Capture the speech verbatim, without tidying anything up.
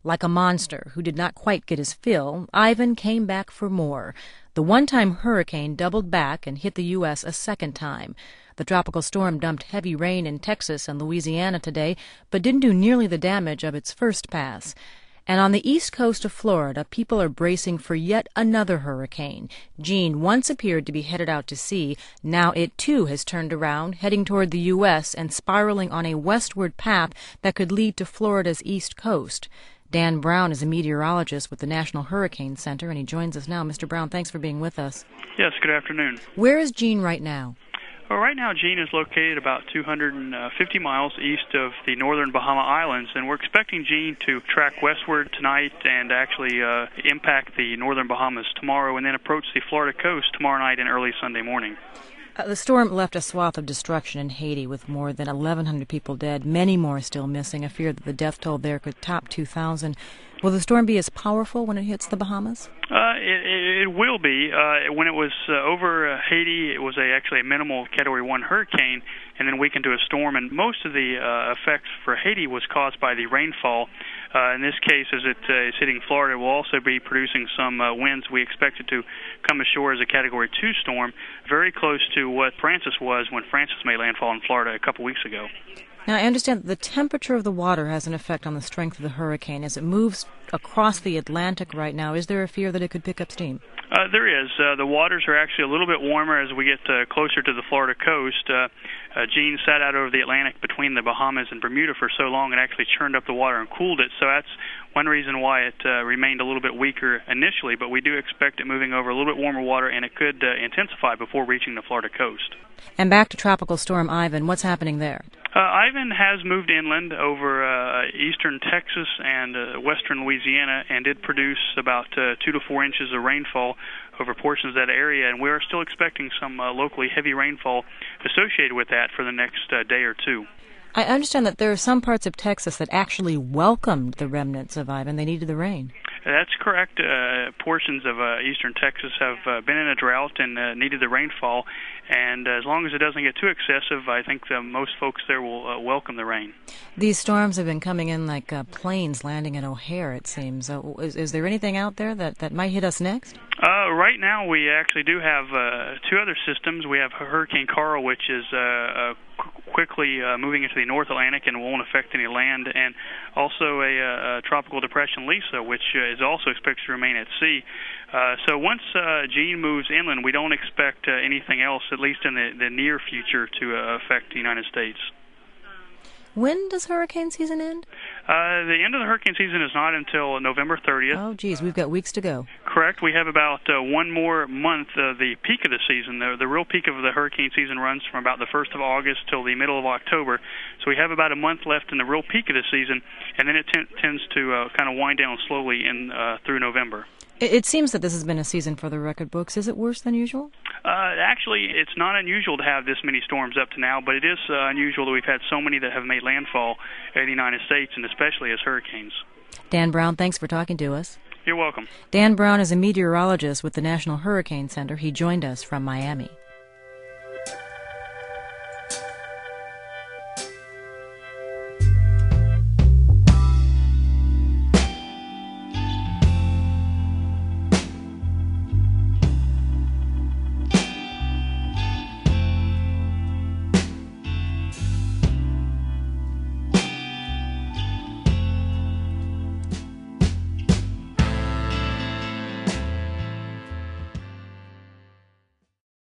Like a monster who did not quite get his fill, Ivan came back for more. The one-time hurricane doubled back and hit the U S a second time. The tropical storm dumped heavy rain in Texas and Louisiana today, but didn't do nearly the damage of its first pass. And on the east coast of Florida, people are bracing for yet another hurricane. Jeanne once appeared to be headed out to sea. Now it, too, has turned around, heading toward the U S and spiraling on a westward path that could lead to Florida's east coast. Dan Brown is a meteorologist with the National Hurricane Center, and he joins us now. Mister Brown, thanks for being with us. Yes, good afternoon. Where is Jeanne right now? Well, right now, Jeanne is located about two hundred fifty miles east of the northern Bahama Islands, and we're expecting Jeanne to track westward tonight and actually uh, impact the northern Bahamas tomorrow and then approach the Florida coast tomorrow night and early Sunday morning. Uh, the storm left a swath of destruction in Haiti with more than eleven hundred people dead, many more still missing, a fear that the death toll there could top two thousand. Will the storm be as powerful when it hits the Bahamas? Uh, it, it will be. Uh, when it was uh, over uh, Haiti, it was a, actually a minimal Category one hurricane and then weakened to a storm, and most of the uh, effects for Haiti was caused by the rainfall. Uh, in this case, as it uh, is hitting Florida, it will also be producing some uh, winds. We expect it to come ashore as a Category two storm, very close to what Frances was when Frances made landfall in Florida a couple weeks ago. Now, I understand that the temperature of the water has an effect on the strength of the hurricane. As it moves across the Atlantic right now, is there a fear that it could pick up steam? Uh, there is. Uh, the waters are actually a little bit warmer as we get uh, closer to the Florida coast. Uh, uh, Jeanne sat out over the Atlantic between the Bahamas and Bermuda for so long and actually churned up the water and cooled it. So that's one reason why it uh, remained a little bit weaker initially, but we do expect it moving over a little bit warmer water, and it could uh, intensify before reaching the Florida coast. And back to Tropical Storm Ivan, what's happening there? Uh, Ivan has moved inland over uh, eastern Texas and uh, western Louisiana and did produce about uh, two to four inches of rainfall over portions of that area, and we are still expecting some uh, locally heavy rainfall associated with that for the next uh, day or two. I understand that there are some parts of Texas that actually welcomed the remnants of Ivan. They needed the rain. That's correct. Uh, portions of uh, eastern Texas have uh, been in a drought and uh, needed the rainfall, and as long as it doesn't get too excessive, I think the, most folks there will uh, welcome the rain. These storms have been coming in like uh, planes landing at O'Hare, it seems. Uh, is, is there anything out there that, that might hit us next? Uh, right now, we actually do have uh, two other systems. We have Hurricane Carl, which is uh, uh, quickly uh, moving into the North Atlantic and won't affect any land, and also a, a tropical depression Lisa, which uh, is also expected to remain at sea. Uh, so once uh, Jeanne moves inland, we don't expect uh, anything else, at least in the, the near future, to uh, affect the United States. When does hurricane season end? Uh, the end of the hurricane season is not until November thirtieth. Oh, geez, we've got weeks to go. Correct. We have about uh, one more month, uh, the peak of the season. The, the real peak of the hurricane season runs from about the first of August till the middle of October. So we have about a month left in the real peak of the season, and then it t- tends to uh, kind of wind down slowly in uh, through November. It, it seems that this has been a season for the record books. Is it worse than usual? Uh, actually, it's not unusual to have this many storms up to now, but it is uh, unusual that we've had so many that have made landfall in the United States, and especially as hurricanes. Dan Brown, thanks for talking to us. You're welcome. Dan Brown is a meteorologist with the National Hurricane Center. He joined us from Miami.